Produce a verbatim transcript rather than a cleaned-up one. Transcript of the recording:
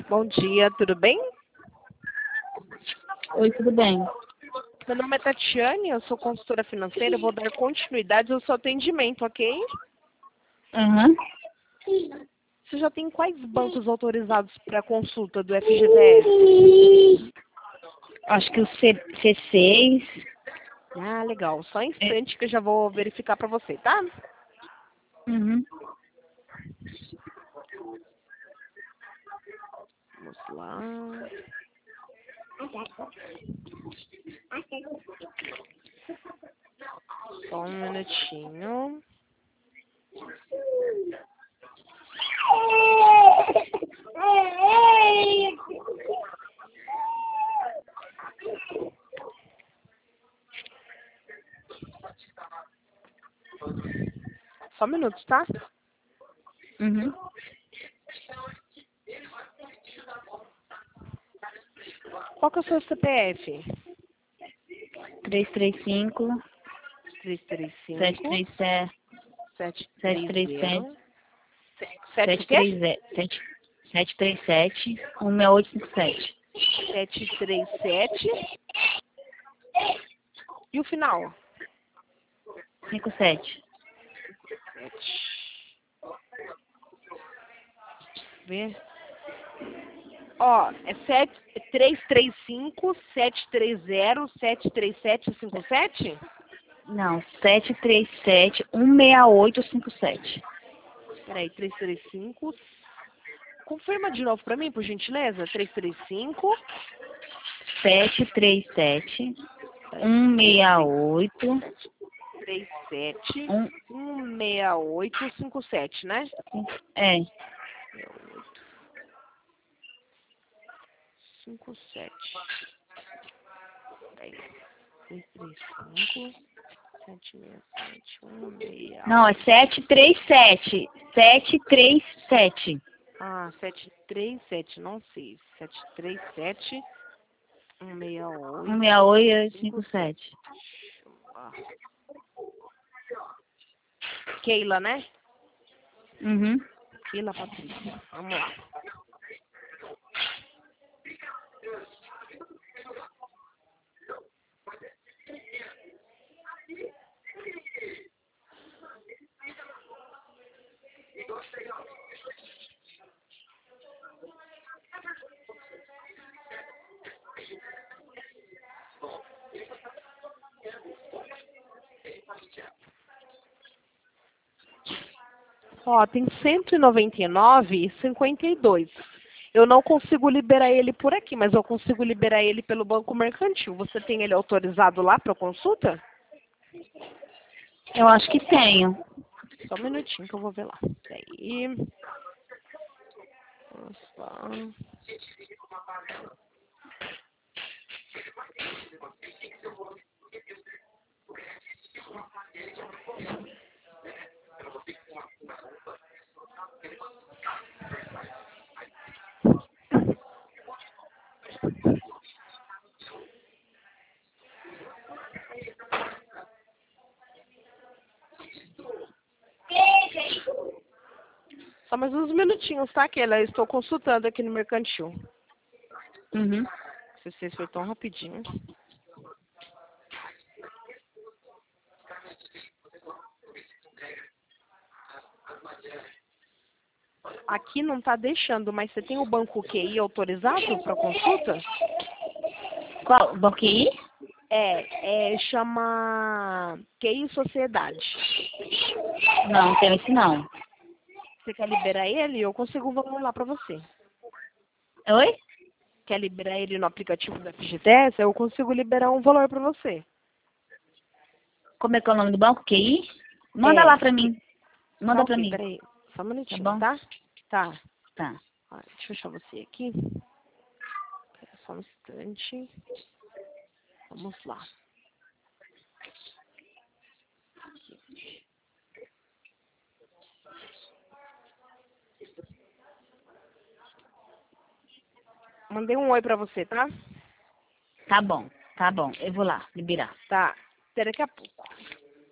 Bom dia, tudo bem? Oi, tudo bem? Meu nome é Tatiane, eu sou consultora financeira, eu vou dar continuidade ao seu atendimento, ok? Uhum. Você já tem quais bancos autorizados para consulta do F G T S? Acho que o C, C6. Ah, legal. Só um instante que eu já vou verificar para você, tá? Uhum. Vamos lá. Só um minutinho. Só um minuto, tá? Uhum. Qual que é o seu C P F? três três cinco, três três sete cinco, três sete, sete sete três três zero, sete, sete o sete quê? três sete, sete três sete, um seis oito cinco sete. sete três sete. E o final? cinco sete. Ver. Ó, é sete três três cinco, sete três zero, sete três sete cinco sete? Não, sete três sete, um seis oito cinco sete. Peraí, três três cinco. Confirma de novo pra mim, por gentileza. três três cinco. sete três sete, um seis oito, três sete um, um seis oito cinco sete, né? é, cinco sete. Peraí. três três cinco, sete seis sete, um seis. não, é sete três sete, sete três sete. Ah, sete três sete, não sei. sete três sete, um seis oito. um seis oito cinco sete. Ah. Keila, né? Uhum. Keila Patrícia. Vamos lá. Ó, tem cento e noventa e nove e cinquenta e dois. Eu não consigo liberar ele por aqui, mas eu consigo liberar ele pelo Banco Mercantil. Você tem ele autorizado lá para consulta? Eu acho que tenho. Só um minutinho que eu vou ver lá. Peraí. Vamos lá. Só mais uns minutinhos, tá, Keila? Eu estou consultando aqui no Mercantil. Uhum. Se vocês foi tão rapidinho. Aqui não tá deixando, mas você tem o banco Q I autorizado para consulta? Qual? Banco I? É, é, chama Q I Sociedade. Não, tem esse não. Você quer liberar ele? Eu consigo um valor lá para você. Oi? Quer liberar ele no aplicativo da F G T S? Eu consigo liberar um valor para você. Como é que é o nome do banco? Q I? Manda É, lá pra mim. tá Manda pra ok, mim. peraí. Só um Tá minutinho, bom? tá? Tá. Tá. Ó, deixa eu achar você aqui. Pera só um instante. Vamos lá. Mandei um oi pra você, tá? Tá bom. Tá bom. Eu vou lá liberar. Tá. Até daqui a pouco.